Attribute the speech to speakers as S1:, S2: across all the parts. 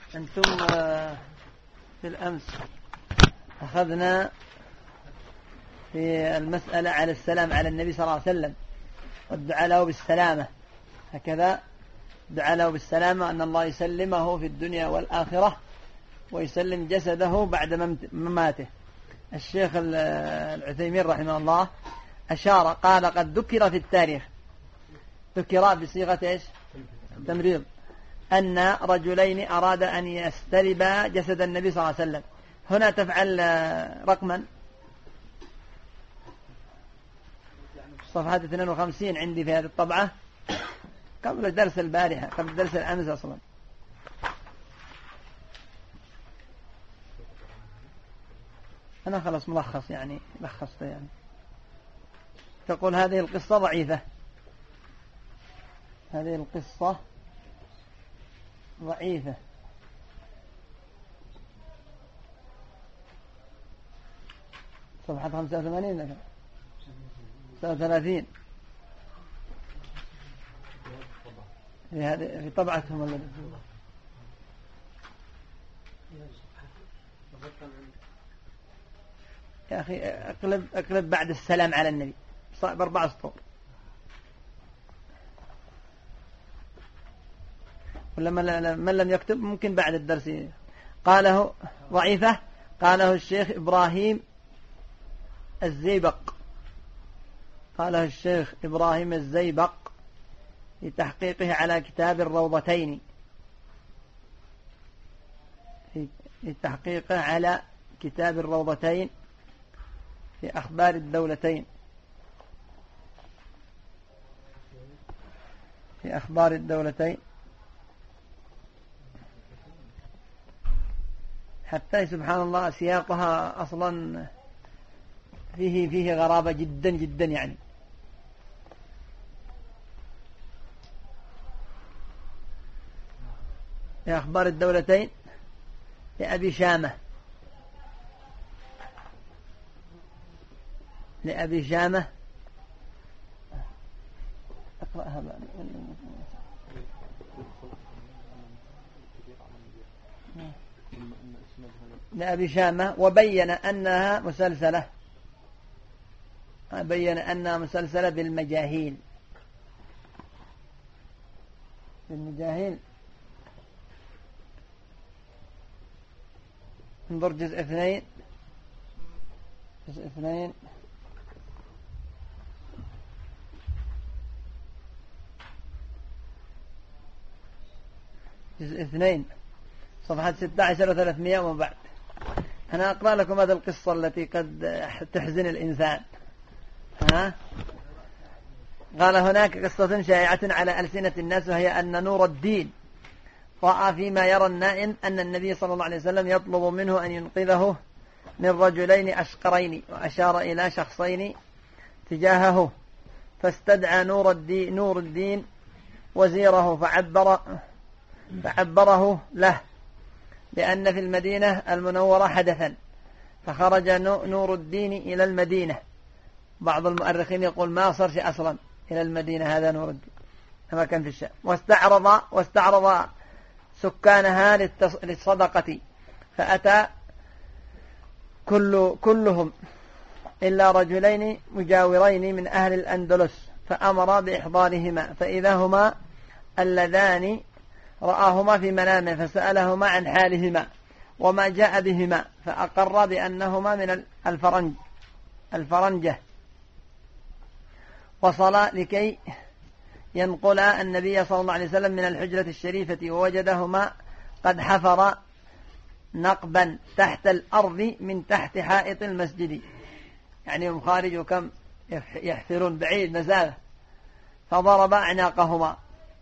S1: أنتم في الأمس أخذنا في المسألة على السلام على النبي صلى الله عليه وسلم والدعاء له بالسلامة، هكذا دعا له بالسلامة أن الله يسلمه في الدنيا والآخرة ويسلم جسده بعد مماته. الشيخ العثيمين رحمه الله أشار قال قد ذكر في التاريخ، ذكر بصيغة إيش؟ تمريض، أن رجلين أراد أن يستلبا جسد النبي صلى الله عليه وسلم. هنا تفعل رقما صفحة 52 عندي في هذه الطبعة قبل درس البارحة، قبل درس الأمس أصلا. أنا خلص ملخص يعني لخصت يعني. تقول هذه القصة ضعيفة، هذه القصة ضعيفة. صفحة 85 36 في طبعتهم ولا يا أخي أقلب بعد السلام على النبي ب4 سطور، ولا من لم يكتب ممكن بعد الدرس. قاله ضعيفة، قاله الشيخ إبراهيم الزيبق، قاله الشيخ إبراهيم الزيبق في تحقيقه على كتاب الروضتين، في تحقيقه على كتاب الروضتين في أخبار الدولتين، في أخبار الدولتين، حتى سبحان الله سياقها أصلا فيه غرابة جدا جدا يعني. في أخبار الدولتين لأبي شامة، لأبي شامة أقرأها بقى. لأبي شامة وبين أنها مسلسلة، بين أنها مسلسلة بالمجاهيل، بالمجاهيل. انظر جزء 2 جزء 2 صفحة 16 و300 وما بعد. أنا أقرأ لكم هذه القصة التي قد تحزن الإنسان. قال هناك قصة شائعة على ألسنة الناس، وهي أن نور الدين رأى فيما يرى النائم أن النبي صلى الله عليه وسلم يطلب منه أن ينقذه من رجلين أشقرين، وأشار إلى شخصين تجاهه، فاستدعى نور الدين وزيره فعبره له لأن في المدينة المنورة حدثا، فخرج نور الدين إلى المدينة. بعض المؤرخين يقول ما صار شيء أصلا إلى المدينة، هذا نور الدين كما كان في الشام. واستعرض سكانها للصدقة، فأتى كلهم إلا رجلين مجاورين من أهل الأندلس، فأمر بإحضارهما، فإذا هما اللذان رآهما في منامه، فسألهما عن حالهما وما جاء بهما، فأقر بأنهما من الفرنجة، وصلا لكي ينقل النبي صلى الله عليه وسلم من الحجرة الشريفة، ووجدهما قد حفر نقبا تحت الأرض من تحت حائط المسجد، يعني هم خارج كم يحفرون بعيد مسافة، فضرب أعناقهما.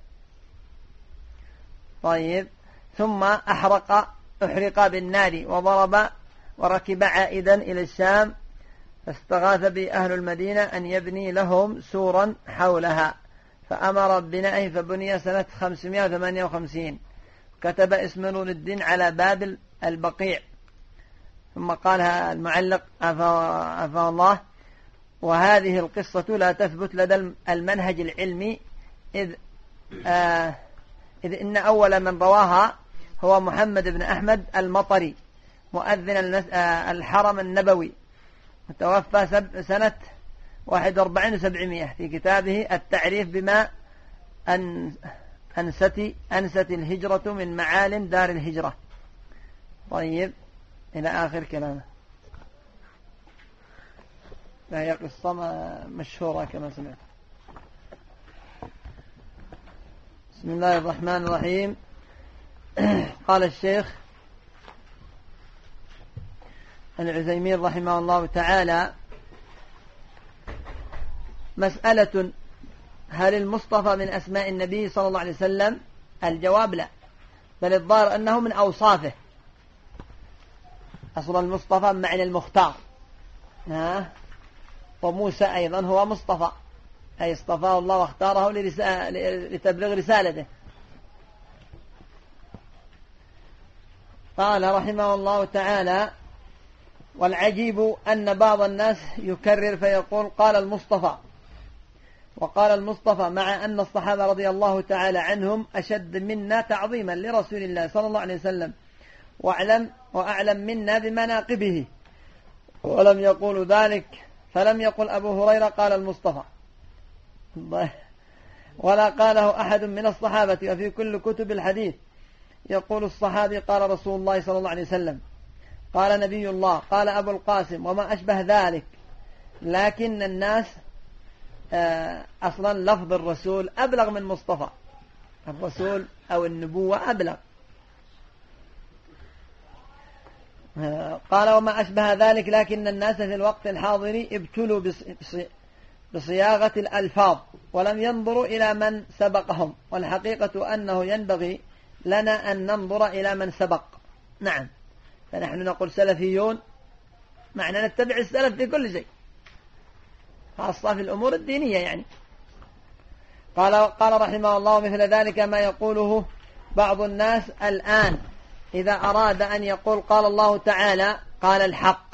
S1: طيب، ثم أحرق بالنار وضرب وركب عائدا إلى الشام، فاستغاث بأهل المدينة أن يبني لهم سورا حولها، فأمر ببنائه، فبني سنة 558. كتب اسم نور الدين على باب البقيع. ثم قالها المعلق عفا الله: وهذه القصة لا تثبت لدى المنهج العلمي، إذ إن أول من رواها هو محمد بن أحمد المطري مؤذن الحرم النبوي، متوفى سنة 41 و700، في كتابه التعريف بما أنست الهجرة من معالم دار الهجرة. طيب إلى آخر كلامه. فهي قصة مشهورة كما سمعت. بسم الله الرحمن الرحيم. قال الشيخ العثيمين رحمه الله تعالى: مسألة: هل المصطفى من أسماء النبي صلى الله عليه وسلم؟ الجواب: لا، بل الظاهر أنه من أوصافه. أصل المصطفى معنى المختار، وموسى أيضا هو مصطفى، أي اصطفاه الله واختاره لتبلغ رسالته. قال رحمه الله تعالى: والعجيب أن بعض الناس يكرر فيقول قال المصطفى، وقال المصطفى، مع أن الصحابة رضي الله تعالى عنهم أشد منا تعظيما لرسول الله صلى الله عليه وسلم وأعلم منا بمناقبه، ولم يقولوا ذلك. فلم يقل أبو هريرة قال المصطفى، ولا قاله أحد من الصحابة. وفي كل كتب الحديث يقول الصحابي قال رسول الله صلى الله عليه وسلم، قال نبي الله، قال أبو القاسم، وما أشبه ذلك. لكن الناس أصلا لفظ الرسول أبلغ من مصطفى، الرسول أو النبوة أبلغ. قال وما أشبه ذلك، لكن الناس في الوقت الحاضر ابتلوا بصياغة الألفاظ ولم ينظروا إلى من سبقهم، والحقيقة أنه ينبغي لنا أن ننظر إلى من سبق. نعم، فنحن نقول سلفيون، معنى نتبع السلف في كل شيء، خاصة في الأمور الدينية يعني. قال رحمه الله: مثل ذلك ما يقوله بعض الناس الآن إذا أراد أن يقول قال الله تعالى قال الحق،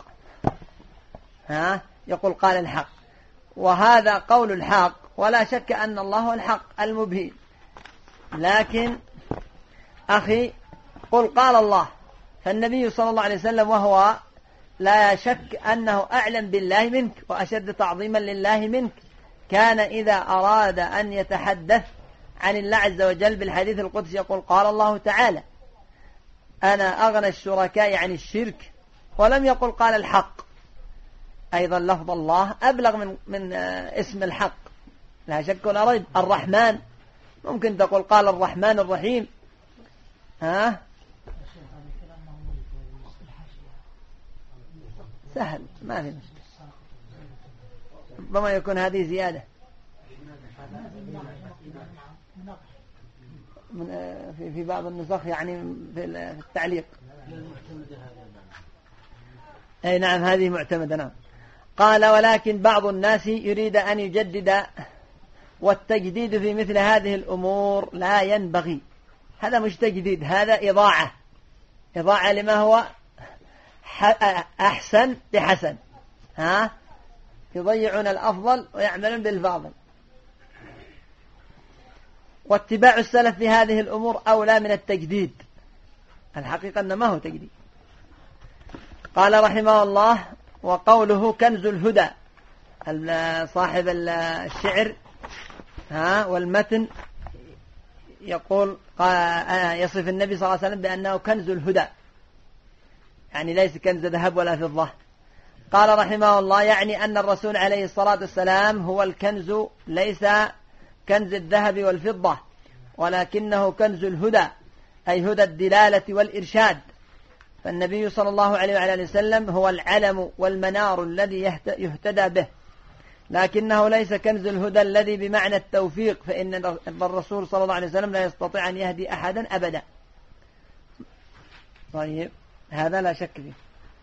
S1: يقول قال الحق، وهذا قول الحق، ولا شك أن الله هو الحق المبين. لكن أخي قل قال الله، فالنبي صلى الله عليه وسلم وهو لا شك أنه أعلم بالله منك وأشد تعظيما لله منك، كان إذا أراد أن يتحدث عن الله عز وجل بالحديث القدسي يقول قال الله تعالى أنا أغنى الشركاء عن الشرك، ولم يقل قال الحق. أيضا لفظ الله أبلغ من اسم الحق، لا شك ولا ريب. الرحمن ممكن تقول قال الرحمن الرحيم، سهل، ما في مشكلة. ربما يكون هذه زيادة في بعض النسخ، يعني في التعليق. أي نعم، هذه معتمدة. نعم. قال ولكن بعض الناس يريد أن يجدد، والتجديد في مثل هذه الأمور لا ينبغي. هذا مش تجديد، هذا إضاعة لما هو أحسن بحسن، يضيعون الأفضل ويعملون بالفاضل. واتباع السلف في هذه الأمور أولى من التجديد، الحقيقة أنه ما هو تجديد. قال رحمه الله: وقوله كنز الهدى، صاحب الشعر والمتن يقول يصف النبي صلى الله عليه وسلم بأنه كنز الهدى، يعني ليس كنز ذهب ولا فضة. قال رحمه الله: يعني أن الرسول عليه الصلاة والسلام هو الكنز، ليس كنز الذهب والفضة، ولكنه كنز الهدى، أي هدى الدلالة والإرشاد. فالنبي صلى الله عليه وعلى وسلم هو العلم والمنار الذي يهتدى به، لكنه ليس كنز الهدى الذي بمعنى التوفيق، فإن الرسول صلى الله عليه وسلم لا يستطيع أن يهدي أحدا أبدا. طيب، هذا لا شك فيه.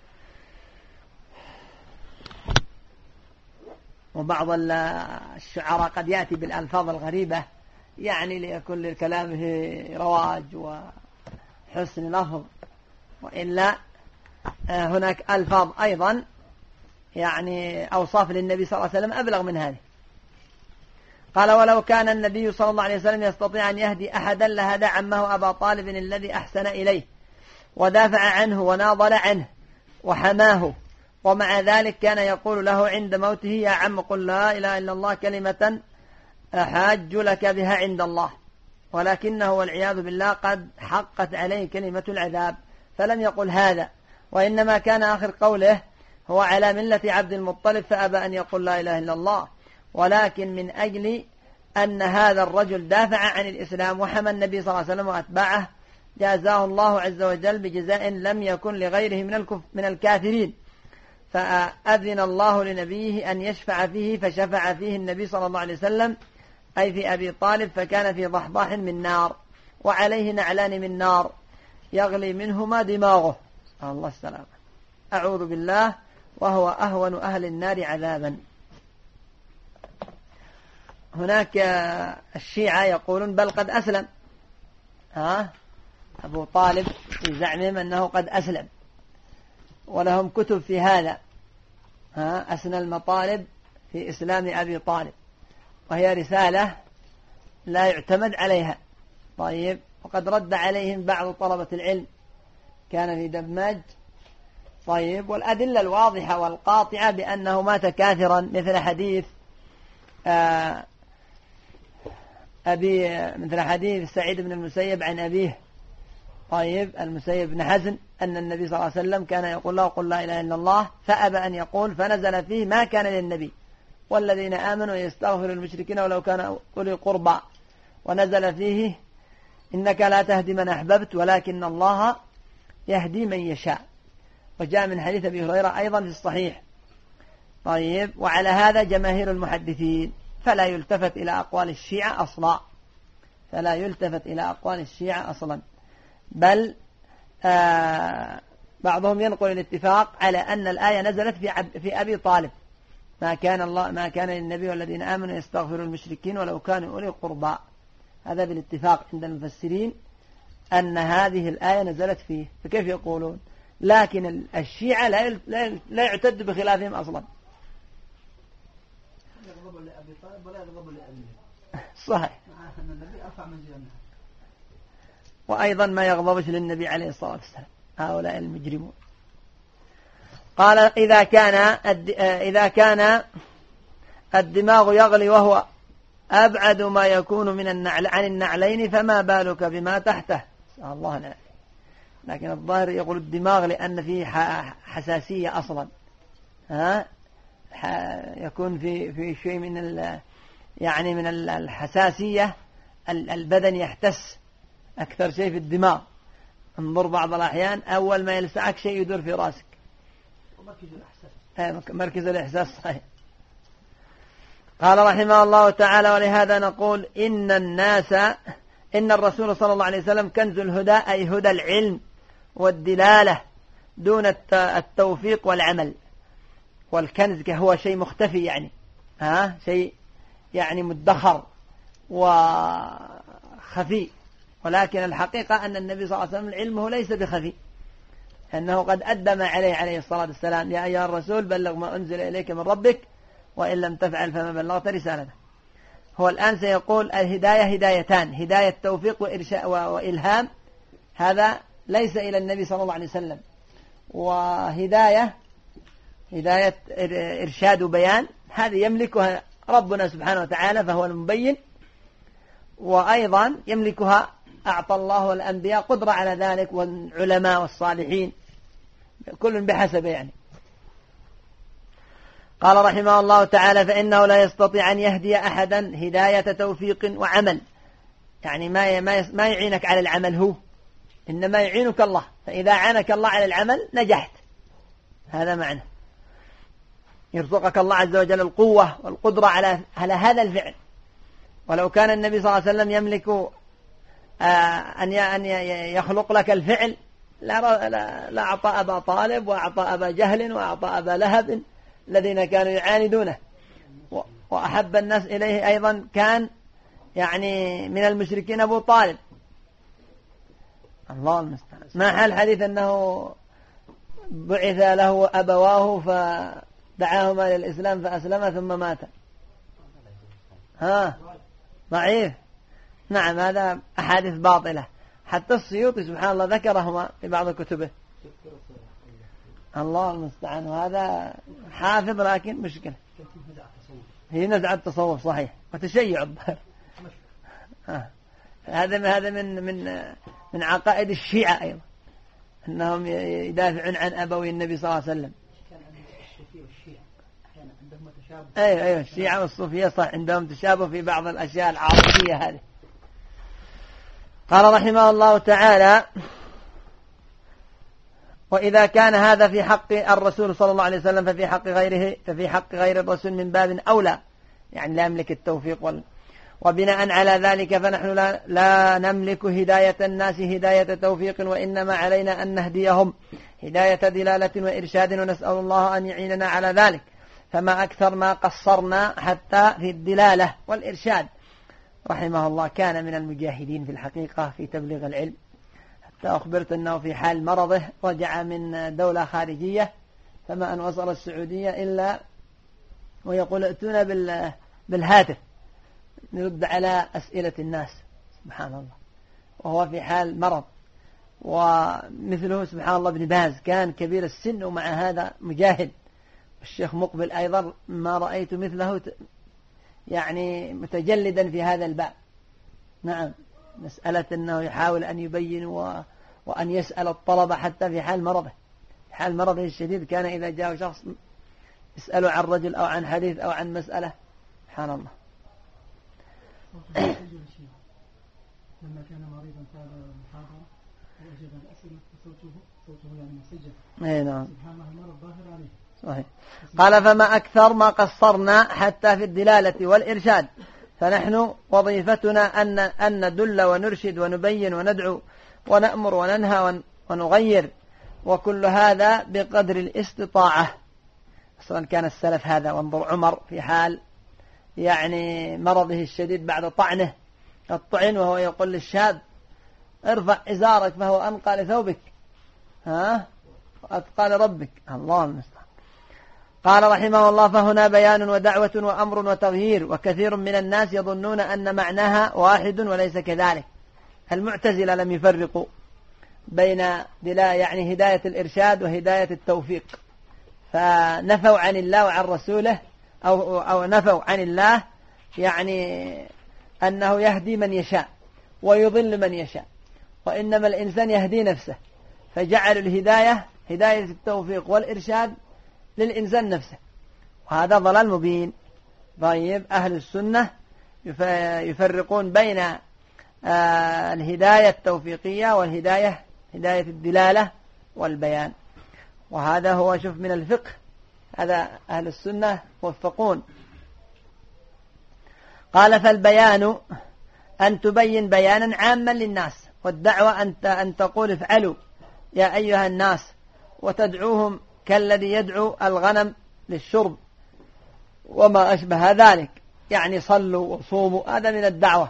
S1: وبعض الشعراء قد يأتي بالألفاظ الغريبة، يعني ليكون لكلامه رواج وحسن لفظ، وإلا هناك ألفاظ أيضا يعني أوصاف للنبي صلى الله عليه وسلم أبلغ من هذه. قال ولو كان النبي صلى الله عليه وسلم يستطيع أن يهدي أحدا لهدى عمه أبا طالب الذي أحسن إليه ودافع عنه وناضل عنه وحماه، ومع ذلك كان يقول له عند موته يا عم قل لا إله إلا الله كلمة أحاج لك بها عند الله، ولكنه والعياذ بالله قد حقت عليه كلمة العذاب فلم يقل هذا، وإنما كان آخر قوله هو على ملة عبد المطلب فأبى أن يقول لا إله إلا الله، ولكن من أجل أن هذا الرجل دافع عن الإسلام وحمى النبي صلى الله عليه وسلم وأتباعه جازاه الله عز وجل بجزاء لم يكن لغيره من الكافرين، فأذن الله لنبيه أن يشفع فيه فشفع فيه النبي صلى الله عليه وسلم أي في أبي طالب، فكان في ضحضاح من نار وعليه نعلان من نار يغلي منهما دماغه، الله السلام، أعوذ بالله، وهو أهون أهل النار عذابا. هناك الشيعة يقولون بل قد أسلم، أبو طالب في زعمهم أنه قد أسلم، ولهم كتب في هذا، أسنى المطالب في إسلام أبي طالب، وهي رسالة لا يعتمد عليها. طيب، وقد رد عليهم بعض طلبة العلم كان في دماج. طيب، والأدلة الواضحة والقاطعة بأنه مات كافرا مثل حديث مثل حديث سعيد بن المسيب عن أبيه، طيب المسيب بن حزن، أن النبي صلى الله عليه وسلم كان يقول له قل لا إله إلا الله فأبى أن يقول، فنزل فيه ما كان للنبي والذين آمنوا يستغفروا المشركين ولو كان أولي قربى، ونزل فيه إنك لا تهدي من أحببت ولكن الله يهدي من يشاء، وجاء من حديث أبي هريرة أيضا في الصحيح. طيب، وعلى هذا جماهير المحدثين، فلا يلتفت إلى أقوال الشيعة أصلا، فلا يلتفت إلى أقوال الشيعة أصلا، بل بعضهم ينقل الاتفاق على أن الآية نزلت في أبي طالب، ما كان للنبي والذين آمنوا يستغفروا المشركين ولو كانوا أولي قربى، هذا بالاتفاق عند المفسرين أن هذه الآية نزلت فيه، فكيف يقولون؟ لكن الشيعة لا يعتد بخلافهم أصلا.
S2: يغضب لأبي طالب ولا يغضب لأبيه،
S1: صحيح،
S2: أن النبي أرفع من جنة،
S1: وأيضا ما يغضبش للنبي عليه الصلاة والسلام هؤلاء المجرمون. قال إذا كان الدماغ يغلي وهو أبعد ما يكون عن النعلين فما بالك بما تحته، الله نعلم. لكن الظاهر يقول الدماغ لأن فيه حساسية أصلا، يكون في شيء من الحساسية، البدن يحتس أكثر شيء في الدماغ. انظر بعض الأحيان أول ما يلسعك شيء يدور في رأسك، مركز الإحساس صحيح. قال رحمه الله تعالى ولهذا نقول إن الرسول صلى الله عليه وسلم كنز الهدى، أي هدى العلم والدلالة دون التوفيق والعمل. والكنز هو شيء مختفي، يعني شيء يعني مدخر وخفي، ولكن الحقيقة أن النبي صلى الله عليه وسلم علمه ليس بخفي، أنه قد أدى ما عليه الصلاة والسلام، يا أيها الرسول بلغ ما أنزل إليك من ربك وإن لم تفعل فما بلغت رسالته. هو الآن سيقول الهداية هدايتان، هداية توفيق وإلهام، هذا ليس إلى النبي صلى الله عليه وسلم، وهداية إرشاد وبيان، هذه يملكها ربنا سبحانه وتعالى فهو المبين، وأيضا يملكها أعطى الله الأنبياء قدرة على ذلك والعلماء والصالحين، كل بحسب يعني. قال رحمه الله تعالى فإنه لا يستطيع أن يهدي أحدا هداية توفيق وعمل، يعني ما يعينك على العمل هو، إنما يعينك الله، فإذا عانك الله على العمل نجحت، هذا معنى يرزقك الله عز وجل القوة والقدرة على هذا الفعل. ولو كان النبي صلى الله عليه وسلم يملك أن يخلق لك الفعل لا أعطى أبا طالب وأعطى أبا جهل وأعطى أبا لهب الذين كانوا يعاندونه، وأحب الناس إليه أيضا كان يعني من المشركين أبو طالب، الله المستعان. ما حال حديث أنه بعث له أبواه فدعاهما للإسلام فأسلم ثم مات، ها ضعيف. نعم هذا أحاديث باطلة، حتى السيوطي سبحان الله ذكرهما في بعض كتبه. الله المستعان. وهذا حافظ لكن مشكلة، هي نزعة تصوف صحيح وتشيع الظاهر. هذا من عقائد الشيعة أيضا، أنهم يدافعون عن أبوي النبي صلى الله عليه وسلم. أيوة الشيعة والصوفية صح عندهم تشابه في بعض الأشياء العاطفية هذه. قال رحمه الله تعالى: وإذا كان هذا في حق الرسول صلى الله عليه وسلم ففي حق غير الرسول من باب أولى، يعني لا يملك التوفيق وبناء على ذلك فنحن لا نملك هداية الناس هداية توفيق، وإنما علينا أن نهديهم هداية دلالة وإرشاد، ونسأل الله أن يعيننا على ذلك. فما أكثر ما قصرنا حتى في الدلالة والإرشاد. رحمه الله كان من المجاهدين في الحقيقة في تبليغ العلم، حتى أخبرت أنه في حال مرضه رجع من دولة خارجية، فما أن وصل السعودية إلا ويقول ائتونا بالهاتف نرد على أسئلة الناس. سبحان الله، وهو في حال مرض. ومثله سبحان الله ابن باز كان كبير السن ومع هذا مجاهد. الشيخ مقبل أيضا ما رأيت مثله يعني متجلدا في هذا الباب. نعم، مسألة أنه يحاول أن يبين وأن يسأل الطلبة حتى في حال مرضه. في حال مرضه الشديد كان إذا جاء شخص يسأله عن رجل أو عن حديث أو عن مسألة. سبحان الله.
S2: لما كان مريضا في المحاضرة وأجاب الأسئلة صوته يعني مسجل.
S1: نعم.
S2: سبحان الله المرض ظاهر عليه.
S1: صحيح. قال: فما أكثر ما قصرنا حتى في الدلالة والإرشاد، فنحن وظيفتنا أن ندل ونرشد ونبين وندعو ونأمر وننهى ونغير، وكل هذا بقدر الاستطاعة. أصلا كان السلف هذا. وانظر عمر في حال يعني مرضه الشديد بعد طعنه الطعن، وهو يقول للشاب: ارفع إزارك فهو أنقى لثوبك وأتقى لربك. الله المستعان. قال رحمه الله: فهنا بيان ودعوة وأمر وتغيير، وكثير من الناس يظنون أن معناها واحد وليس كذلك. المعتزلة لم يفرقوا بين يعني هداية الإرشاد وهداية التوفيق، فنفوا عن الله وعن رسوله أو نفوا عن الله يعني أنه يهدي من يشاء ويضل من يشاء، وإنما الإنسان يهدي نفسه، فجعلوا الهداية هداية التوفيق والإرشاد للإنسان نفسه، وهذا ضلال مبين. طيب، أهل السنة يفرقون بين الهداية التوفيقية والهداية هداية الدلالة والبيان، وهذا هو شوف من الفقه. هذا أهل السنة موفقون. قال: فالبيان أن تبين بيانا عاما للناس، والدعوة أن تقول افعلوا يا أيها الناس، وتدعوهم كالذي يدعو الغنم للشرب وما أشبه ذلك، يعني صلوا وصوموا، هذا من الدعوة.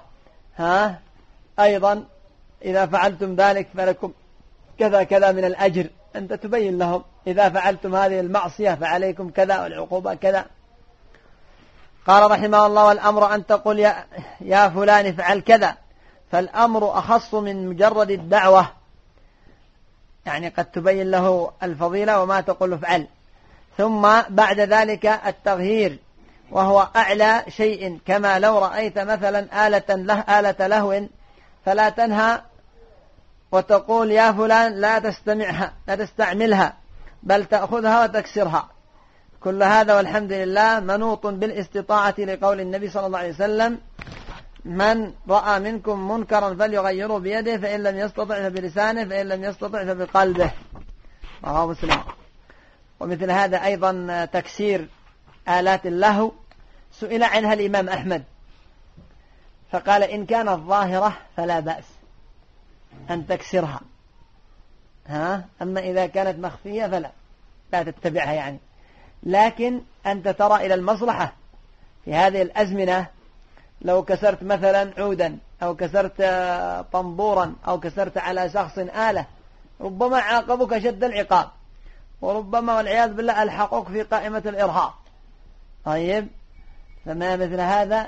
S1: أيضا إذا فعلتم ذلك فلكم كذا كذا من الأجر. أنت تبين لهم إذا فعلتم هذه المعصية فعليكم كذا والعقوبة كذا. قال رحمه الله: والأمر أن تقول يا فلان افعل كذا، فالأمر أخص من مجرد الدعوة، يعني قد تبين له الفضيلة وما تقول افعل. ثم بعد ذلك التغيير، وهو أعلى شيء، كما لو رأيت مثلا آلة لهو فلا تنهى وتقول يا فلان لا تستعملها بل تأخذها وتكسرها. كل هذا والحمد لله منوط بالاستطاعة، لقول النبي صلى الله عليه وسلم: من رأى منكم منكرا فليغيره بيده، فإن لم يستطع فبلسانه، فإن لم يستطع فبقلبه. رواه مسلم. ومثل هذا أيضا تكسير آلات اللهو سئل عنها الإمام أحمد فقال: إن كانت ظاهرة فلا بأس أن تكسرها، أما إذا كانت مخفية لا تتبعها يعني. لكن أنت ترى إلى المصلحة في هذه الأزمنة. لو كسرت مثلا عودا أو كسرت طنبورا أو كسرت على شخص آلة، ربما عاقبك شد العقاب، وربما والعياذ بالله ألحقوك في قائمة الإرهاب. طيب، فما مثل هذا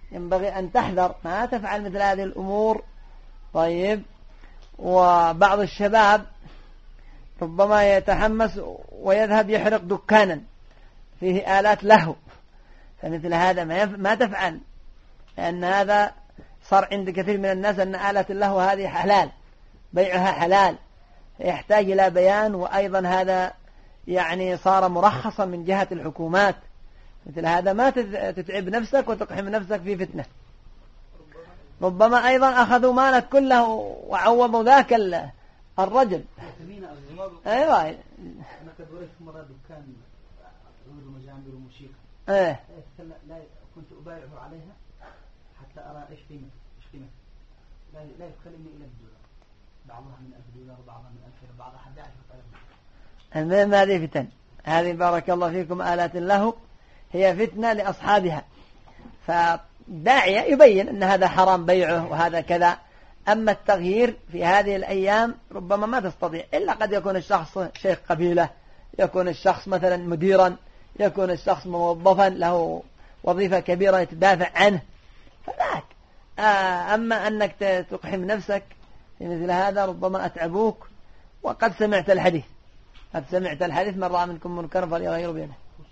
S1: ينبغي أن تحذر ما تفعل مثل هذه الأمور. طيب، وبعض الشباب ربما يتحمس ويذهب يحرق دكانا فيه آلات له، فمثل هذا ما تفعل، لأن هذا صار عند كثير من الناس أن آلة اللهو هذه حلال، بيعها حلال، يحتاج إلى بيان. وأيضا هذا يعني صار مرخصا من جهة الحكومات. مثل هذا ما تتعب نفسك وتقحم نفسك في فتنة. ربما أيضا أخذوا مالك كله وعوضوا ذاك الرجل. أيوة.
S2: أنا قد ورثت مرة دكان عود ومجامر وموسيقى.
S1: إيه.
S2: لا كنت أبايعه عليها حتى أرى إيش قيمة. لا يكلمني إلى الدولار، بعضها من $1000 وبعضها من 2000 وبعضها 11,000.
S1: المهم هذه فتن، هذه بارك الله فيكم آلات اللهو هي فتنة لأصحابها، فداعية يبين أن هذا حرام بيعه وهذا كذا. أما التغيير في هذه الأيام ربما ما تستطيع، إلا قد يكون الشخص شيخ قبيلة، يكون الشخص مثلا مديرا، يكون الشخص موظفا له وظيفة كبيرة يتدافع عنه، فذاك. أما أنك تقحم نفسك في مثل هذا ربما أتعبوك. وقد سمعت الحديث، من رأى منكم منكرا فليغيره بيده.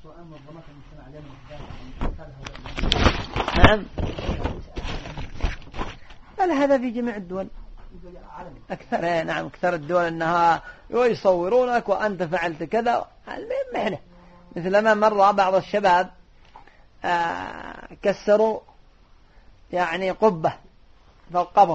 S1: نعم، بل هذا في جميع الدول أكثر. نعم، أكثر الدول أنها يصورونك وأنت فعلت كذا. المهم مثلما مر بعض الشباب كسروا يعني قبة في القبر،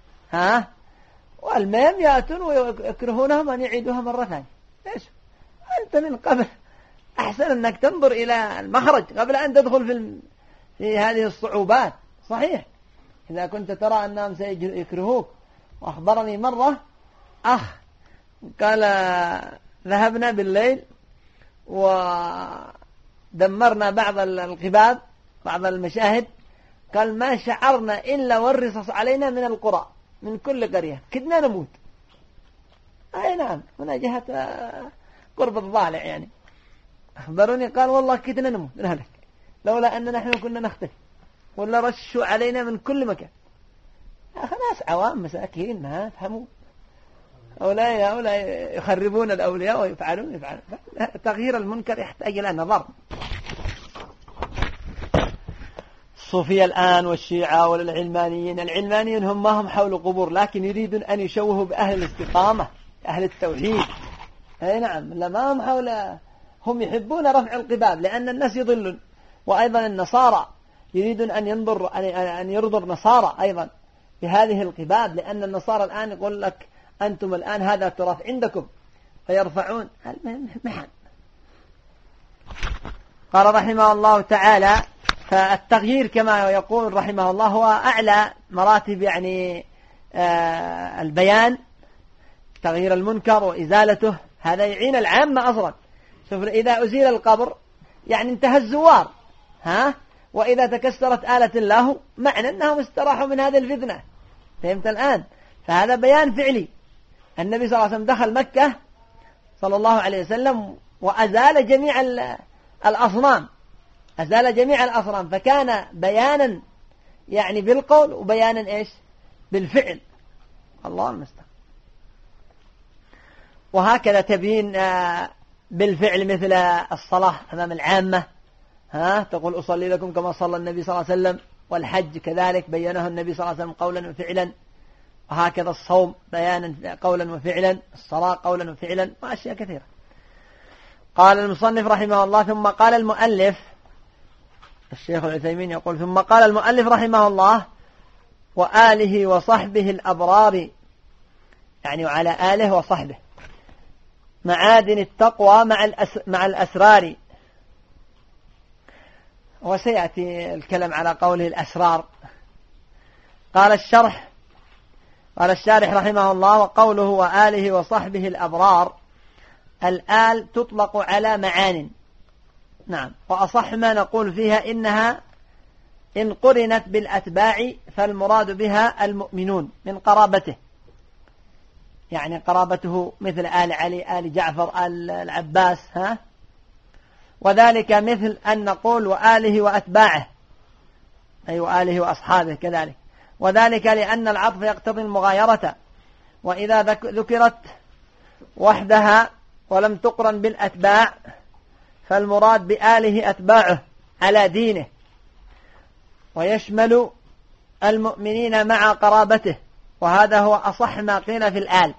S1: والمهم يأتون ويكرهونهم أن يعيدوها مرة ثانية. ليش؟ أنت من قبل أحسن أنك تنظر إلى المخرج قبل أن تدخل في هذه الصعوبات. صحيح، إذا كنت ترى أنهم سيكرهوك. وأخبرني مرة أخ قال ذهبنا بالليل ودمرنا بعض القباب، بعض المشاهد، قال ما شعرنا إلا والرصاص علينا من القرى، من كل قرية، كدنا نموت. أي نعم، هنا جهة قرب الضالع يعني. أخبروني قال والله كدنا نموت نهلك لولا أننا نحن كنا نختفي، ولا رشوا علينا من كل مكان. ناس عوام مساكين ما يفهمون، هؤلاء يخربون الأولياء ويفعلون. تغيير المنكر يحتاج إلى نظر. الصوفية الآن والشيعة والعلمانيين، العلمانيين هم ما هم حول قبور، لكن يريدون أن يشوهوا بأهل الاستقامة، أهل التوحيد. أي نعم، لما هم حول، هم يحبون رفع القباب لأن الناس يضلون. وأيضا النصارى يريدون أن يرضوا نصارى أيضا بهذه القباب، لأن النصارى الآن يقول لك أنتم الآن هذا تراث عندكم، فيرفعون. المحن. قال رحمه الله تعالى: فالتغيير كما يقول رحمه الله هو أعلى مراتب يعني البيان، تغيير المنكر وإزالته. هذا يعين العامة أصلا. شوف، إذا أزيل القبر يعني انتهى الزوار، وإذا تكسرت آلة الله معنى أنهم استراحوا من هذه الفتنة. فهمت الآن؟ فهذا بيان فعلي. النبي صلى الله عليه وسلم دخل مكة صلى الله عليه وسلم وأزال جميع الأصنام، أزال جميع الأصنام، فكان بيانا يعني بالقول وبيانا إيش؟ بالفعل. الله المستعان. وهكذا تبين بالفعل مثل الصلاة أمام العامة، تقول أصلي لكم كما صلى النبي صلى الله عليه وسلم. والحج كذلك بينه النبي صلى الله عليه وسلم قولا وفعلا. وهكذا الصوم بيانا قولا وفعلا، الصلاة قولا وفعلا، وأشياء كثيرة. قال المصنف رحمه الله: ثم قال المؤلف، الشيخ العثيمين يقول: ثم قال المؤلف رحمه الله: وآله وصحبه الأبرار، يعني وعلى آله وصحبه، معادن التقوى مع الأسرار. وسيأتي الكلام على قوله الأسرار. قال الشارح رحمه الله: وقوله وآله وصحبه الأبرار، الآل تطلق على معان. نعم، وأصح ما نقول فيها إنها إن قرنت بالأتباع فالمراد بها المؤمنون من قرابته، يعني قرابته مثل آل علي، آل جعفر، آل العباس. وذلك مثل أن نقول وآله وأتباعه، أي وآله وأصحابه كذلك، وذلك لأن العطف يقتضي المغايرة، وإذا ذكرت وحدها ولم تقرن بالأتباع فالمراد بآله أتباعه على دينه، ويشمل المؤمنين مع قرابته، وهذا هو أصح ما قيل في الآل.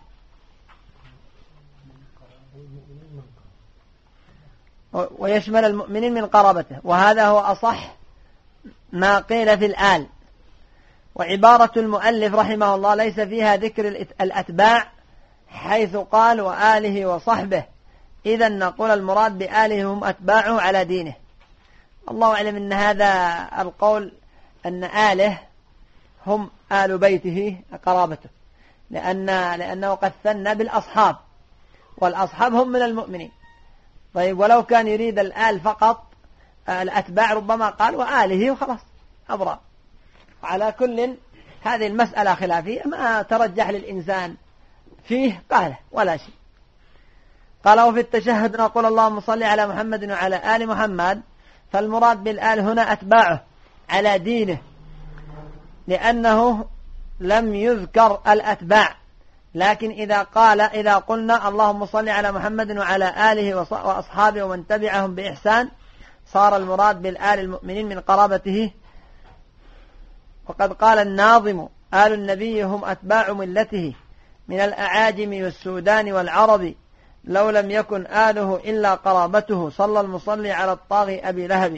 S1: ويشمل المؤمنين من قرابته، وهذا هو أصح ما قيل في الآل. وعبارة المؤلف رحمه الله ليس فيها ذكر الأتباع حيث قال وآله وصحبه، إذن نقول المراد بآله هم أتباعه على دينه. الله أعلم أن هذا القول أن آله هم آل بيته قرابته، لأنه قد ثنى بالأصحاب، والأصحاب هم من المؤمنين. طيب ولو كان يريد الآل فقط الأتباع ربما قال وآله وخلاص أبرأ. على كل هذه المسألة خلافية، ما ترجح للإنسان فيه قال ولا شيء. قال وفي التشهد نقول اللهم صل على محمد وعلى آل محمد، فالمراد بالآل هنا أتباعه على دينه، لأنه لم يذكر الأتباع، لكن إذا قلنا اللهم صل على محمد وعلى آله وأصحابه ومن تبعهم بإحسان صار المراد بالآل المؤمنين من قرابته. وقد قال الناظم آل النبي هم أتباع ملته من الأعاجم والسودان والعرب، لو لم يكن آله إلا قرابته، صلى المصلي على الطاغي أبي لهب.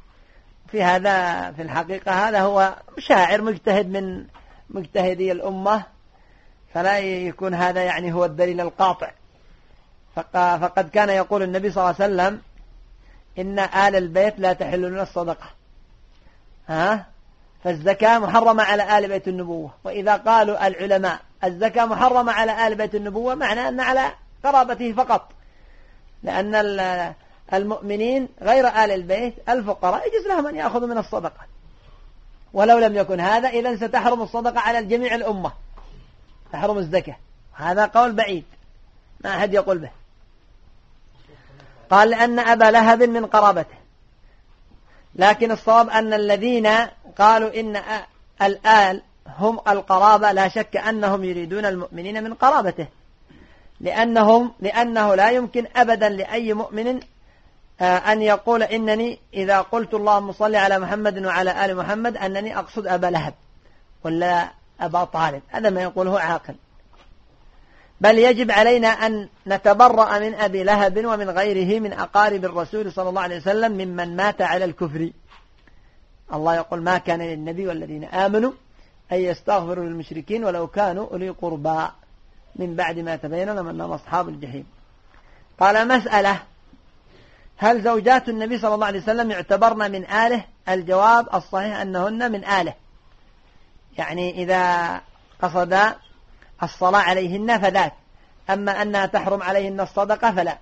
S1: في الحقيقة هذا هو شاعر مجتهد من مجتهدي الأمة، فلا يكون هذا يعني هو الدليل القاطع. فقد كان يقول النبي صلى الله عليه وسلم إن آل البيت لا تحل لنا الصدقة، فالزكاة محرمة على آل بيت النبوة. وإذا قالوا العلماء الزكاة محرمة على آل بيت النبوة، معنى أن على قرابته فقط، لأن المؤمنين غير آل البيت الفقراء يجوز لهم أن يأخذوا من الصدقة. ولو لم يكن هذا إذن ستحرم الصدقة على الجميع الأمة، تحرم الزكاة. هذا قول بعيد ما أحد يقول به. قال لأن أبا لهب من قرابته، لكن الصواب أن الذين قالوا إن الآل هم القرابة لا شك أنهم يريدون المؤمنين من قرابته، لأنه لا يمكن أبدا لأي مؤمن أن يقول إنني إذا قلت اللهم صل على محمد وعلى آل محمد أنني أقصد أبا لهب ولا أبا طالب، هذا ما يقوله عاقل. بل يجب علينا أن نتبرأ من أبي لهب ومن غيره من أقارب الرسول صلى الله عليه وسلم ممن مات على الكفر. الله يقول ما كان للنبي والذين آمنوا أن يستغفروا للمشركين ولو كانوا أولي قربى من بعد ما تبين لهم أنهم أصحاب الجحيم. قال مسألة: هل زوجات النبي صلى الله عليه وسلم يعتبرن من آله؟ الجواب الصحيح أنهن من آله، يعني إذا قصد الصلاة عليهن فذاك، أما أنها تحرم عليهن الصدقة فلا،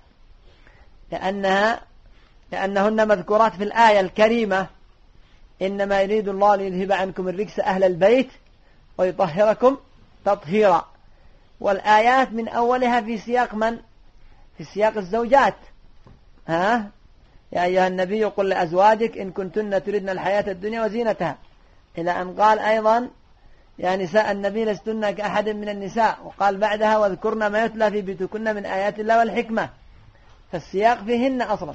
S1: لأنهن مذكورات في الآية الكريمة: إنما يريد الله ليذهب عنكم الرجس أهل البيت ويطهركم تطهيرا. والآيات من أولها في سياق من؟ في سياق الزوجات. يا أيها النبي قل لأزواجك إن كنتن تردن الحياة الدنيا وزينتها، إلى أن قال أيضا: يا نساء النبي لستن كأحد من النساء، وقال بعدها: واذكرن ما يتلى في بيوتكن من آيات الله والحكمة. فالسياق فيهن أصلا،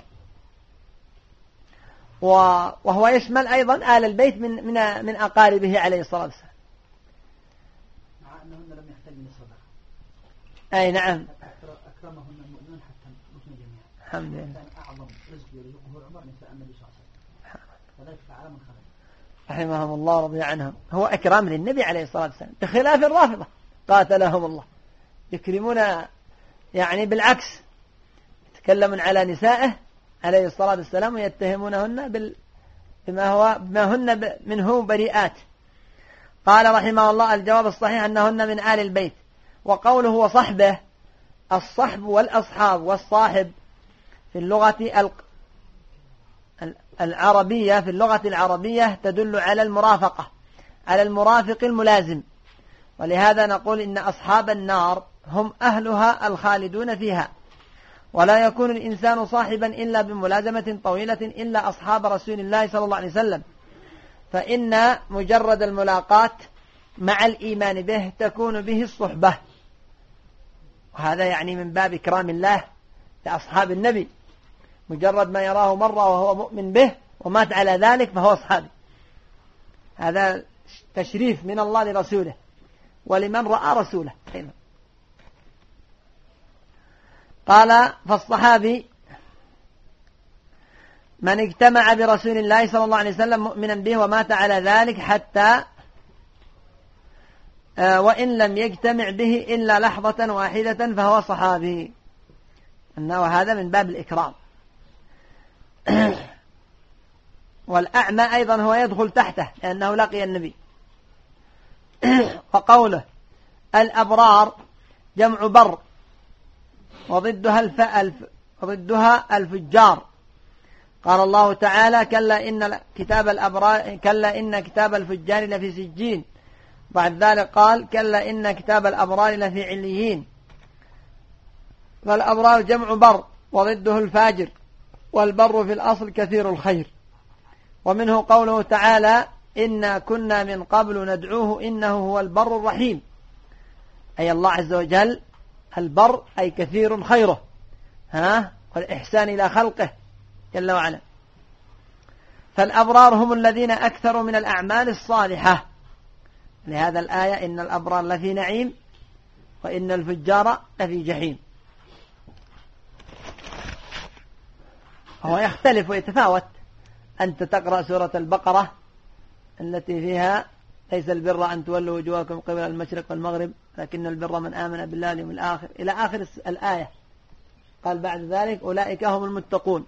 S1: وهو يشمل أيضا آل البيت من أقاربه عليه الصلاة والسلام.
S2: مع أنهن لم يحتاجن الصدقة.
S1: أي نعم،
S2: أكرمهن المؤمنون حتى المسلمين جميعا.
S1: الحمد لله.
S2: كان أعظم رزق يرزقه عمر نساء النبي صلى الله عليه وسلم، فذلك فعلم الخلق
S1: رحمهم الله ورضي عنهم. هو إكرام للنبي عليه الصلاة والسلام، بخلاف الرافضة قاتلهم الله، يكرمون يعني بالعكس، يتكلمون على نسائه عليه الصلاة والسلام ويتهمونهن بما هن منه بريئات. قال رحمه الله: الجواب الصحيح أنهن من آل البيت. وقوله وصحبه، الصحب والأصحاب والصاحب في اللغة العربية، في اللغة العربية تدل على المرافقة، على المرافق الملازم. ولهذا نقول إن أصحاب النار هم أهلها الخالدون فيها. ولا يكون الإنسان صاحبا إلا بملازمة طويلة إلا أصحاب رسول الله صلى الله عليه وسلم، فإن مجرد الملاقاة مع الإيمان به تكون به الصحبة، وهذا يعني من باب إكرام الله لأصحاب النبي، مجرد ما يراه مرة وهو مؤمن به ومات على ذلك فهو أصحابي. هذا تشريف من الله لرسوله ولمن رأى رسوله. قال فالصحابي من اجتمع برسول الله صلى الله عليه وسلم مؤمنا به ومات على ذلك حتى وإن لم يجتمع به إلا لحظة واحدة فهو صحابي، وهذا من باب الإكرام. والأعمى أيضا هو يدخل تحته لأنه لقي النبي. وقوله الأبرار جمع بر وضدها الفجار. قال الله تعالى كلا إن كتاب الفجار لفي سجين. بعد ذلك قال كلا إن كتاب الأبرار لفي عليين. فالأبرار جمع بر وضده الفاجر، والبر في الأصل كثير الخير. ومنه قوله تعالى إنا كنا من قبل ندعوه إنه هو البر الرحيم، أي الله عز وجل البر أي كثير خيره والإحسان إلى خلقه جل وعلا. فالأبرار هم الذين أكثروا من الأعمال الصالحة، لهذا الآية إن الأبرار لفي نعيم وإن الفجار لفي جحيم. هو يختلف ويتفاوت. أنت تقرأ سورة البقرة التي فيها ليس البر أن تولوا وجوهكم قبل المشرق والمغرب لكن البر من آمن بالله واليوم الآخر إلى آخر الآية. قال بعد ذلك أولئك هم المتقون.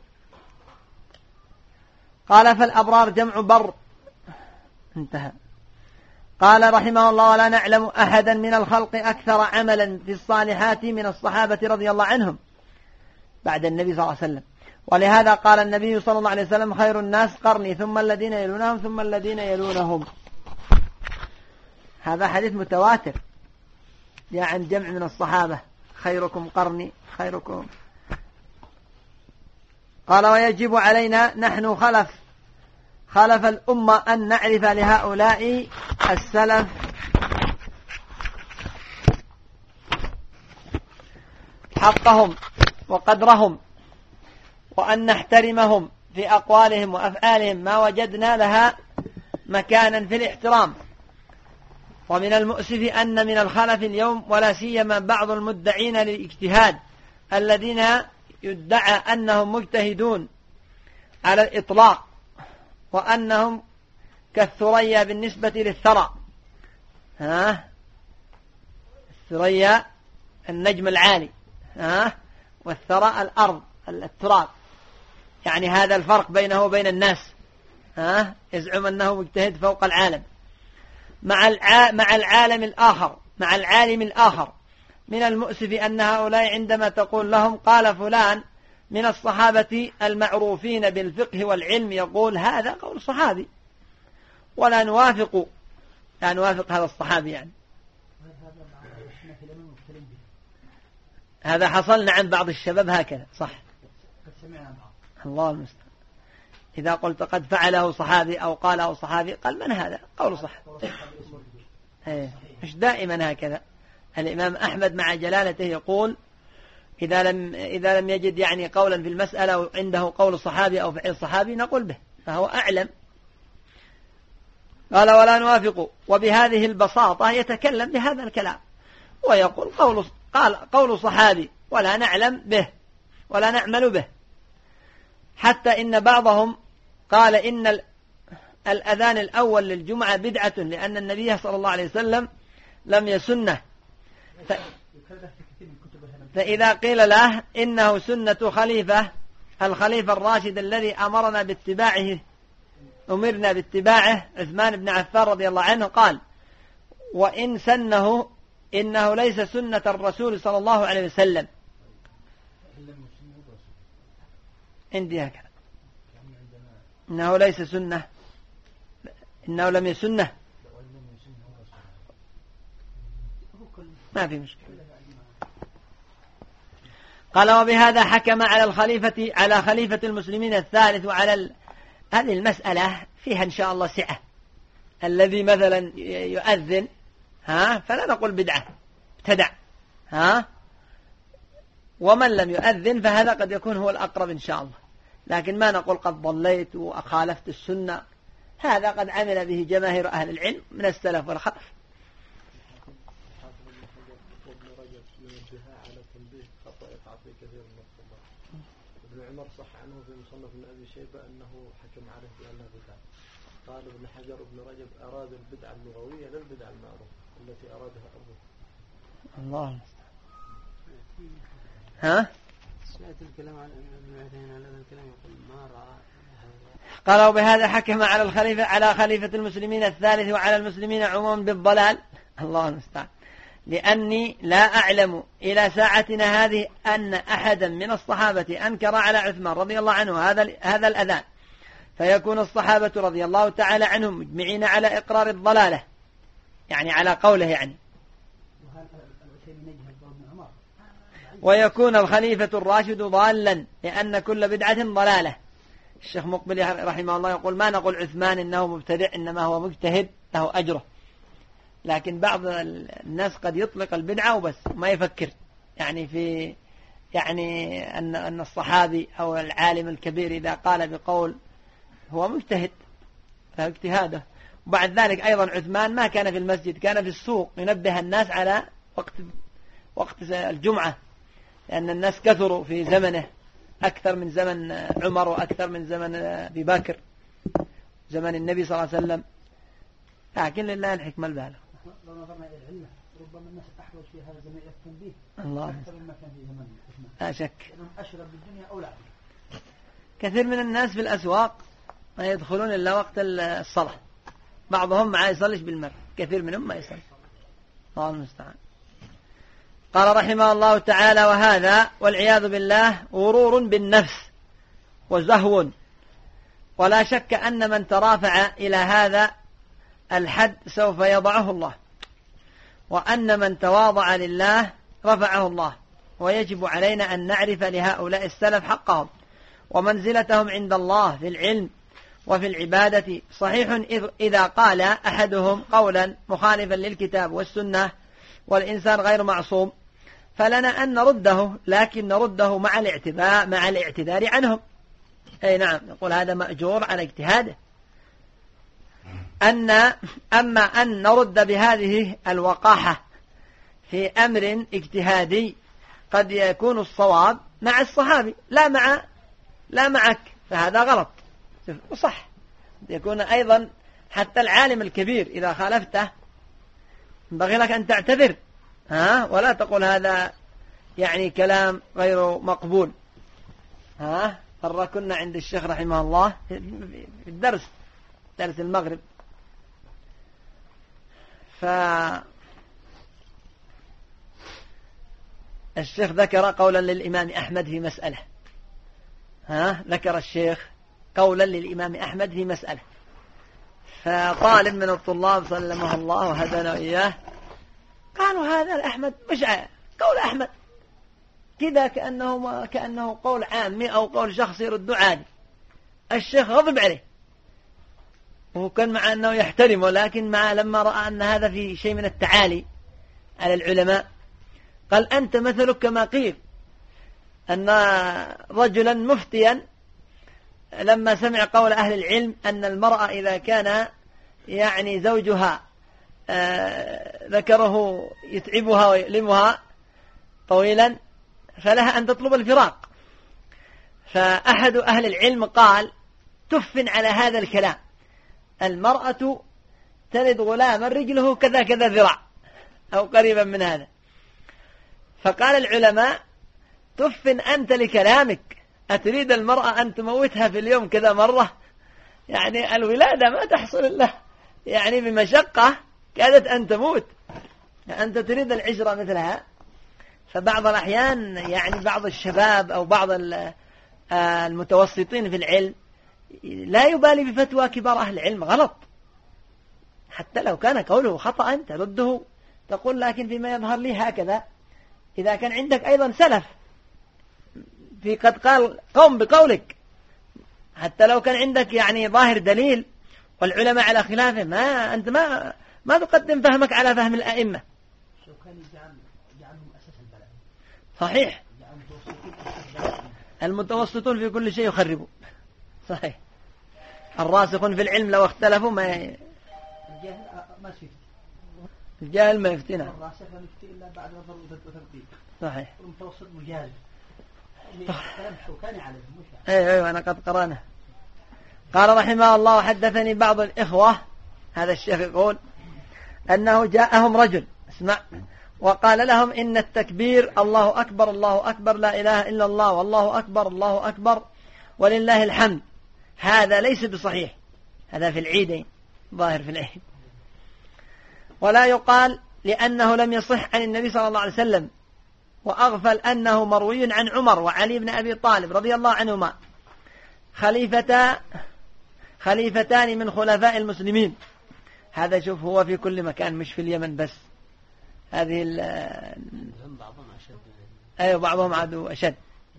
S1: قال فالأبرار جمع بر، انتهى. قال رحمه الله ولا نعلم أحدا من الخلق أكثر عملا في الصالحات من الصحابة رضي الله عنهم بعد النبي صلى الله عليه وسلم. ولهذا قال النبي صلى الله عليه وسلم خير الناس قرني ثم الذين يلونهم ثم الذين يلونهم. هذا حديث متواتر عن جمع من الصحابة خيركم قرني خيركم. قال ويجب علينا نحن خلف الأمة أن نعرف لهؤلاء السلف حقهم وقدرهم، وأن نحترمهم في أقوالهم وأفعالهم ما وجدنا لها مكانا في الاحترام. ومن المؤسف أن من الخلف اليوم ولا سيما بعض المدعين للاجتهاد الذين يدعى أنهم مجتهدون على الإطلاق وأنهم كالثريا بالنسبة للثرى. الثريا النجم العالي والثرى الأرض التراب، يعني هذا الفرق بينه وبين الناس. يزعم أنه مجتهد فوق العالم. مع العالم الآخر من المؤسف أن هؤلاء عندما تقول لهم قال فلان من الصحابة المعروفين بالفقه والعلم يقول هذا قول صحابي ولا نوافق هذا الصحابي. يعني هذا حصل عن بعض الشباب هكذا صح. الله المستعان. إذا قلت قد فعله صحابي أو قاله صحابي قال من هذا قول صحابي. مش دائما هكذا. الإمام أحمد مع جلالته يقول إذا لم يجد يعني قولا في المسألة وعنده قول صحابي أو فعل صحابي نقول به فهو أعلم. قال ولا نوافق. وبهذه البساطة يتكلم بهذا الكلام ويقول قول صحابي ولا نعلم به ولا نعمل به. حتى إن بعضهم قال إن الأذان الأول للجمعة بدعة لأن النبي صلى الله عليه وسلم لم يسنه. فإذا قيل له إنه سنة الخليفة الراشد الذي أمرنا باتباعه عثمان بن عفان رضي الله عنه، قال وإن سنه إنه ليس سنة الرسول صلى الله عليه وسلم. عندي هكذا إنه ليس سنة، إنه لم يسنه ما في مشكلة. قال وبهذا حكم على خليفة المسلمين الثالث. وعلى هذه المسألة فيها إن شاء الله سعة الذي مثلا يؤذن فلا نقول بدعة ابتدع ومن لم يؤذن فهذا قد يكون هو الأقرب إن شاء الله، لكن ما نقول قد ضليت وأخالفت السنة، هذا قد عمل به جماهير أهل العلم من السلف والخلف.
S3: ابن عمر صح عنه في مصنف ابن أبي شيبة أنه حكم عليه بأنه بدعة. قال ابن حجر ابن رجب أراد البدعة اللغوية لا البدعة المعروفة التي أرادها أبوه.
S1: الله
S4: سمعت الكلام عن ابن عثيمين على هذا الكلام يقول ما رأى.
S1: قالوا بهذا حكم على خليفة المسلمين الثالث وعلى المسلمين عموما بالضلال. الله المستعان. لأني لا أعلم إلى ساعتنا هذه أن أحدا من الصحابة أنكر على عثمان رضي الله عنه هذا الأذان، فيكون الصحابة رضي الله تعالى عنهم مجمعين على إقرار الضلالة، يعني على قوله يعني. ويكون الخليفة الراشد ضالا لأن كل بدعة ضلالة. الشيخ مقبل رحمه الله يقول ما نقول عثمان إنه مبتدع، إنما هو مجتهد له أجره، لكن بعض الناس قد يطلق البدعة وبس ما يفكر يعني أن الصحابي أو العالم الكبير إذا قال بقول هو مجتهد فاجتهاده. وبعد ذلك أيضا عثمان ما كان في المسجد، كان في السوق ينبه الناس على وقت الجمعة، لأن الناس كثروا في زمنه أكثر من زمن عمر وأكثر من زمن أبي بكر، زمن النبي صلى الله عليه وسلم. لكن لله الحكمة البالغة.
S2: لو نظرنا إلى العلة ربما الناس أحوج في هذا الزمن إلى التنبيه
S1: الله
S2: أكثر مما كان في زمن عثمان.
S1: لا شك.
S2: لأنهم أشرب بالدنيا أولى.
S1: كثير من الناس في الأسواق ما يدخلون إلا وقت الصلاة، بعضهم ما يصليش بالمر، كثير منهم ما يصلي. الله المستعان. قال رحمه الله تعالى وهذا والعياذ بالله غرور بالنفس وزهو، ولا شك أن من ترافع إلى هذا الحد سوف يضعه الله، وأن من تواضع لله رفعه الله. ويجب علينا أن نعرف لهؤلاء السلف حقهم ومنزلتهم عند الله في العلم وفي العبادة. صحيح إذا قال أحدهم قولا مخالفا للكتاب والسنة والإنسان غير معصوم فلنا أن نرده، لكن نرده مع الاعتذار عنهم. أي نعم، نقول هذا مأجور على اجتهاده. أما أن نرد بهذه الوقاحة في أمر اجتهادي قد يكون الصواب مع الصحابي لا معك، فهذا غلط وصح. يكون أيضا حتى العالم الكبير إذا خالفته ينبغي لك أن تعتذر ولا تقول هذا يعني كلام غير مقبول. مرة كنا عند الشيخ رحمه الله في درس المغرب، فالشيخ ذكر قولا للإمام أحمد في مسألة، ذكر الشيخ قولا للإمام أحمد في مسألة، فطالب من الطلاب سلمه الله وهدنا إياه قالوا هذا الأحمد مش قول أحمد كذا كأنه قول عامي أو قول شخصي يرد عادي. الشيخ غضب عليه، وهو كان مع أنه يحترمه، لكن لما رأى أن هذا في شيء من التعالي على العلماء قال أنت مثلك كما قيل أن رجلا مفتيا لما سمع قول أهل العلم أن المرأة إذا كان يعني زوجها ذكره يتعبها ويؤلمها طويلا فلها أن تطلب الفراق. فأحد أهل العلم قال تف على هذا الكلام، المرأة تلد غلاما رجله كذا كذا ذراع أو قريبا من هذا. فقال العلماء تف أنت لكلامك، أتريد المرأة أن تموتها في اليوم كذا مرة؟ يعني الولادة ما تحصل إلا يعني بمشقة كادت أن تموت، أنت تريد العشرة مثلها. فبعض الأحيان يعني بعض الشباب أو بعض المتوسطين في العلم لا يبالي بفتوى كبار أهل العلم، غلط حتى لو كان قوله خطأ ترده، تقول لكن فيما يظهر لي هكذا. إذا كان عندك أيضا سلف في قد قال قوم بقولك، حتى لو كان عندك يعني ظاهر دليل والعلماء على خلافه. أنت ما تقدم فهمك على فهم الأئمة.
S2: الشوكاني جعلهم أساس البلد.
S1: صحيح. المتوسطون في كل شيء يخربوا. صحيح. الراسخون في العلم لو اختلفوا
S2: الجاهل ما يفتي.
S1: الجاهل ما يفتينا.
S2: الراسخ لا يفتي إلا بعد نظر وتدقيق.
S1: صحيح.
S2: المتوسط مجاهل. كلام شوكاني عليه مش.
S1: أيوة أنا قد قرأنا. قال رحمه الله: حدثني بعض الإخوة، هذا الشيخ يقول أنه جاءهم رجل اسمع وقال لهم: إن التكبير الله أكبر الله أكبر لا إله إلا الله والله أكبر الله أكبر ولله الحمد، هذا ليس بصحيح. هذا في العيدين، ظاهر في العيد، ولا يقال لأنه لم يصح عن النبي صلى الله عليه وسلم، وأغفل أنه مروي عن عمر وعلي بن أبي طالب رضي الله عنهما خليفتان من خلفاء المسلمين. هذا شوف هو في كل مكان مش في اليمن بس. هذه
S4: بعضهم أشد.
S1: أيوة بعضهم عدو أشد.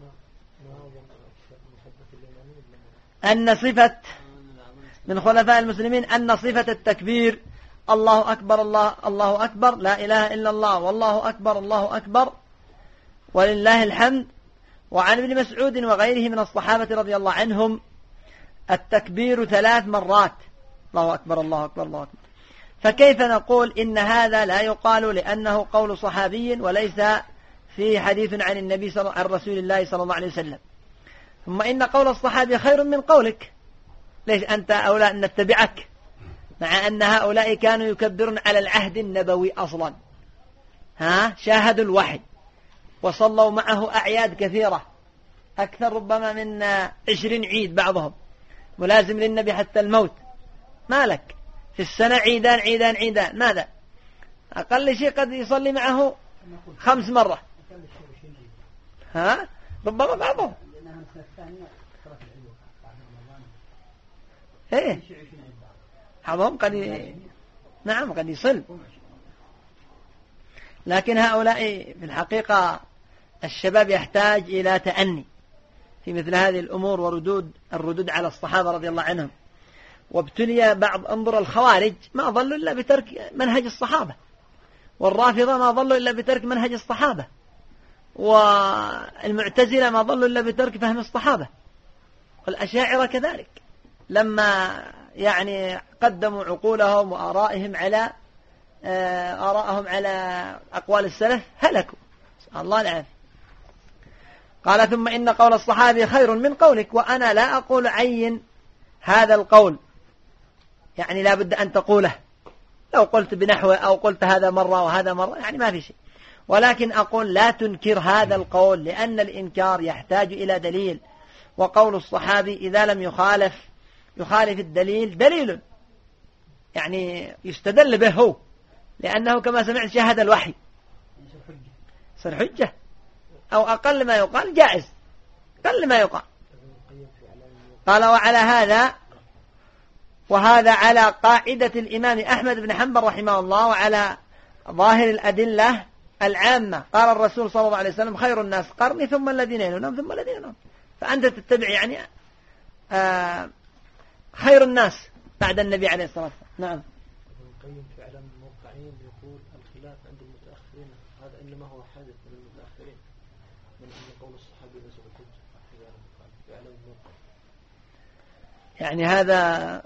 S1: أن صفة من خلفاء المسلمين أن صفة التكبير الله أكبر الله أكبر لا إله إلا الله والله أكبر الله أكبر ولله الحمد. وعن ابن مسعود وغيره من الصحابة رضي الله عنهم التكبير 3 مرات، الله أكبر الله أكبر الله أكبر. فكيف نقول إن هذا لا يقال لأنه قول صحابي وليس فيه حديث عن النبي عن رسول الله صلى الله عليه وسلم؟ ثم إن قول الصحابي خير من قولك، ليش أنت أولى أن نتبعك مع أن هؤلاء كانوا يكبرون على العهد النبوي أصلا، شاهدوا الوحي وصلوا معه أعياد كثيرة أكثر ربما من 20 عيد، بعضهم ملازم للنبي حتى الموت. مالك في السنة عيدان ماذا؟ أقل شيء قد يصلي معه 5 مرات. ربما بعضهم بعضهم قد يصل. لكن هؤلاء في الحقيقة الشباب يحتاج إلى تأني في مثل هذه الأمور والردود على الصحابة رضي الله عنهم. وابتلي بعض انظر الخوارج ما ظلوا إلا بترك منهج الصحابة، والرافضة ما ظلوا إلا بترك منهج الصحابة، والمعتزلة ما ظلوا إلا بترك فهم الصحابة، والأشاعرة كذلك لما قدموا عقولهم وآرائهم على أقوال السلف هلكوا، الله العافية. قال: ثم إن قول الصحابي خير من قولك، وأنا لا أقول عين هذا القول، لا بد أن تقوله، لو قلت بنحوه أو قلت هذا مرة وهذا مرة ما في شيء، ولكن أقول لا تنكر هذا القول، لأن الإنكار يحتاج إلى دليل، وقول الصحابي إذا لم يخالف الدليل دليل يستدل به هو، لأنه كما سمعت شاهد الوحي، صار حجة، أو أقل ما يقال جائز، أقل ما يقال. قال: وهذا على قاعدة الإمام أحمد بن حنبل رحمه الله، وعلى ظاهر الأدلة العامة. قال الرسول صلى الله عليه وسلم: خير الناس قرني ثم الذين يلونهم ثم الذين يلونهم. فأنت تتبع خير الناس بعد النبي عليه الصلاة والسلام. نعم.
S3: ابن القيم في إعلام الموقعين يقول: الخلاف عند المتأخرين هذا إنما هو حادث من المتأخرين، من أن قول الصحابي ليس بحجة في إعلام الموقع.
S1: هذا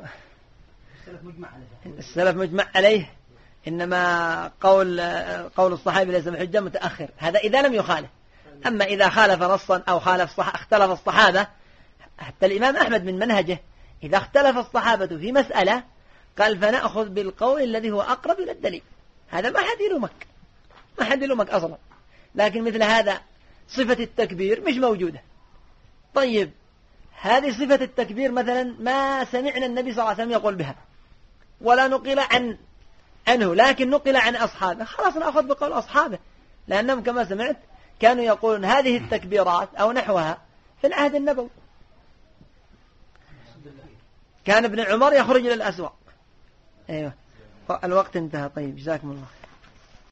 S1: السلف مجمع عليه، إنما قول الصحابي ليس بحجة متأخر، هذا إذا لم يخالف. أما إذا خالف نصا أو اختلف الصحابة، حتى الإمام أحمد من منهجه إذا اختلف الصحابة في مسألة قال: فنأخذ بالقول الذي هو أقرب إلى الدليل. هذا ما حد يلومك أصلا. لكن مثل هذا صفة التكبير مش موجودة. طيب هذه صفة التكبير مثلا ما سمعنا النبي صلى الله عليه وسلم يقول بها، ولا نقل عنه، لكن نقل عن أصحابه، خلاص نأخذ بقول أصحابه، لأنهم كما سمعت كانوا يقولون هذه التكبيرات أو نحوها في العهد النبوي. كان ابن عمر يخرج إلى الأسواق. أيوة، الوقت انتهى. طيب جزاكم الله.